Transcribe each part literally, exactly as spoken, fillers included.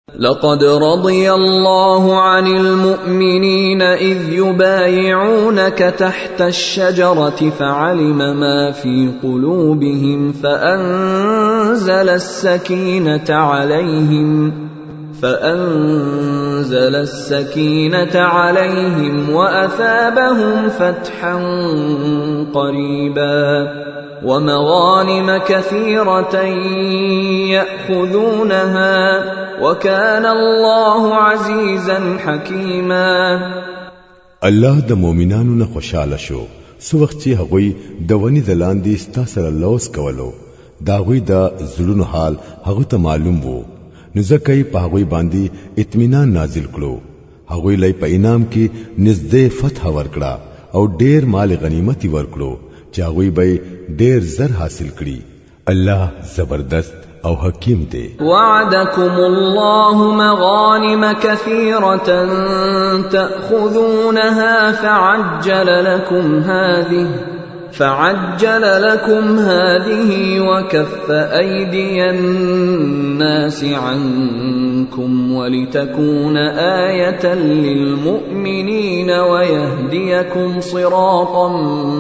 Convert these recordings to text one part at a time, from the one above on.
لقد رضي الله عن المؤمنين إذ يبايعونك تحت الشجرة فعلم ما في قلوبهم فأنزل السكينة عليهم فأنزل السكينة عليهم وأثابهم فتحا قريبا ومغانم كثيرة يأخذونها وكان الله عزيزا حكيما. الله د مؤمنانو نه خوشاله شو سو وخت چې هغوی د ونی د لاندې ستا سره لوس کولو دا غوی د زړونو حال هغه ته معلوم وو نو ځکه یې په هغوی باندې اطمینان نازل کړو هغوی لای په انعام کې نزدې فتح ورکړه او ډیر مال غنیمت ورکړو چې هغوی به ډیر زر حاصل کړي. الله زبردست او حکیم دی. وعدكم الله مغانم كثيرة تأخذونها فعجل لكم هذه فعجل لكم هذه وكف أيدي الناس عنكم ولتكون آية للمؤمنين ويهديكم صراطا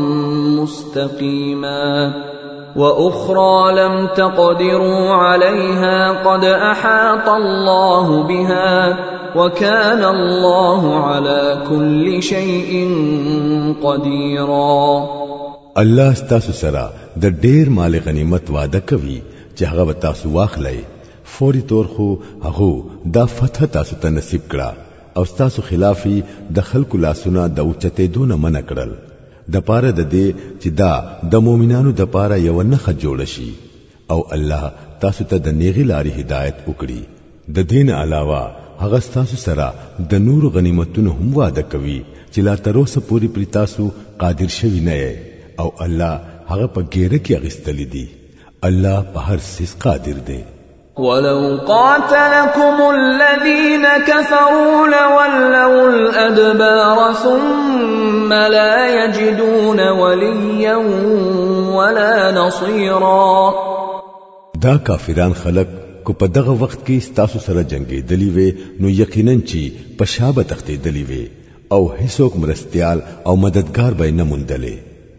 مستقيما وأخرى لم تقدروا عليها قد أحاط الله بها وكان الله على كل شيء قديرا. الله ستاسو سره د ډیر مال غنیمت وعده کوي چې هغه تاسو واخلئ فوري طور خو هغه دا فتح تاسو ته نصیب کړه او ستاسو خلافي د خلکو لاسونه د اوچته دون منع کړل د پاره د دې چې دا د مؤمنانو د پاره یو نخ جوړ شي او الله تاسو ته د نیغي لارې هدایت وکړي. د دین علاوه هغه تاسو سره د نور غنیمتونو هم وعده کوي چې لا تر اوسه پوری پر تاسو قادر شوی نه او الله هغه په ګیره کې اغستلی دی. الله په هر څه قادر دی. ولو قاتلكم الذين كفروا لولوا الأدبار ثم لا يجدون وليا ولا نصيرا. دا کافران خلق کو په دغه وخت کې ستاسو سره جنگي دلی وي نو یقینا چې په شابه تختې دلی وي او هیڅوک مرستيال او مددگار به نه مونډلې.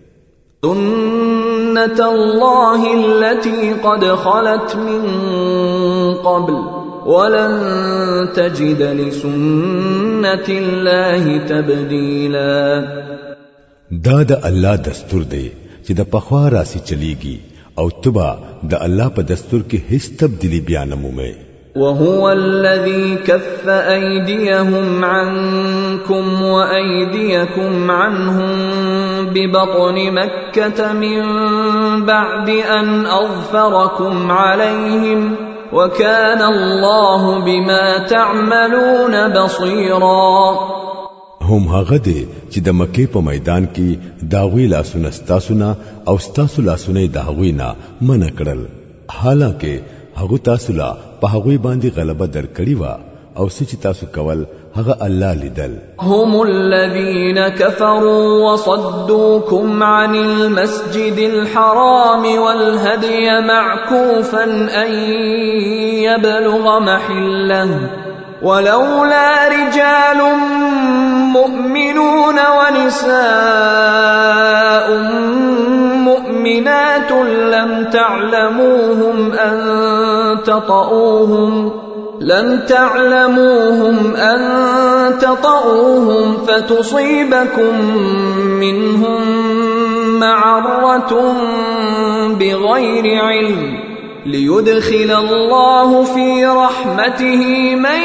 سنة الله التي قد خلت من قبل ولن تجد لسنة الله تبديلا. دا د الله دستور دی چې د پخوا راسي چلیږي او تبا د الله په دستور کې هیڅ تبدیلی بیان نمومه. وهو الذي كف أيديهم عنكم وأيديكم عنهم ببطن مكة من بعد أن أظفركم عليهم وكان الله بما تعملون بصيرا. هم هغه دي چې د مکې په میدان کې داوی لاسونه ستاسونه او ستاسو لاسونه داوی نه منع کړل حالانکه هغه تاسو لا په هغه باندې غلبه درکړی و او چې تاسو کول هغه الله لیدل. هم الذين كفروا وصدوكم عن المسجد الحرام والهدي معكوفا أن يبلغ محله ولولا رجال مؤمنون ونساء مؤمنات لم تعلموهم أن تطؤوهم لم تعلموهم أن تطؤوهم فتصيبكم منهم معرة بغير علم ليدخل الله في رحمته من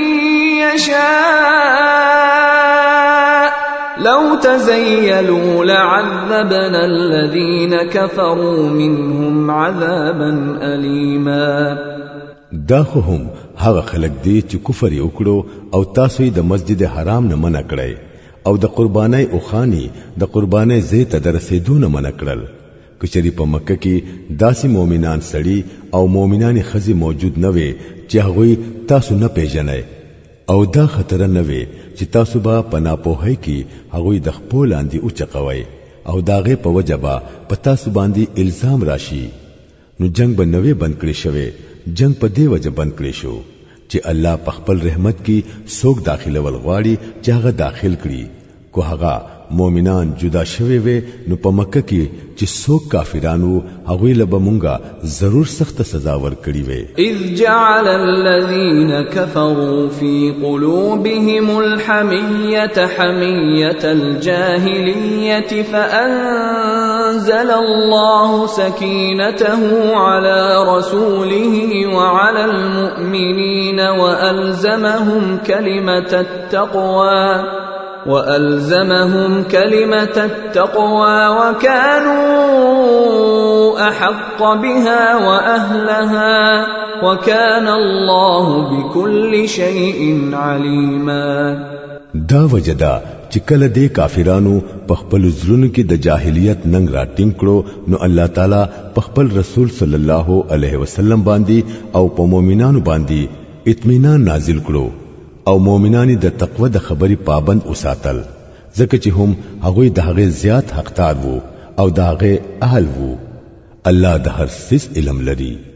يشاء لو تزيلوا لعذبنا الذين كفروا منهم عذابا أليما. دا خو هم هغه خلک دي چې کفر وکړو او تاسو د مسجد حرام نه منع کړی او د قربانای او خاني د قربانای زیت درسېدونه منع کړل. کچری په مکه کې داسې مؤمنان سړي او مؤمنان خزي موجود نه وي چې هغه تاسو نه پیژنئ او دا خطر نه وي چې تاسو به پناپوهي کې هغه د خپل اندي او چقوي او داغه په وجبه په تاسو باندې الزام راشي نو جنگ به نوې بند کړی شوی. جنگ په دی وجه بند کړی شو چې الله په خپل رحمت کې څوک داخله ولغواړي چې هغه داخل کړي کو هغه مؤمنان جدا شوي وي نو په مکه کې چې څوک کافرانو هغه له بمونګه ضرور سخت سزا ورکړي وي. اذ جعل الذين كفروا في قلوبهم الحمية حمية الجاهلية فأنزل الله سكينته على رسوله وعلى المؤمنين وألزمهم كلمة التقوى وألزمهم كلمة التقوى وكانوا أحق بها وأهلها وكان الله بكل شيء عليما. دا وجدا چې کله د کافرانو په خپل ځلونو کې د جاهلیت ننګ راټینګ کړو نو الله تعالی په خپل رسول صلی الله علیه وسلم باندې او په مؤمنانو باندې اطمینان نازل کړو او مؤمنانی د تقوی د خبري پابند اوساتل ځکه چې هم هغه د هغه زیات حقدار وو او د هغه اهل وو. الله د هر څه علم لري.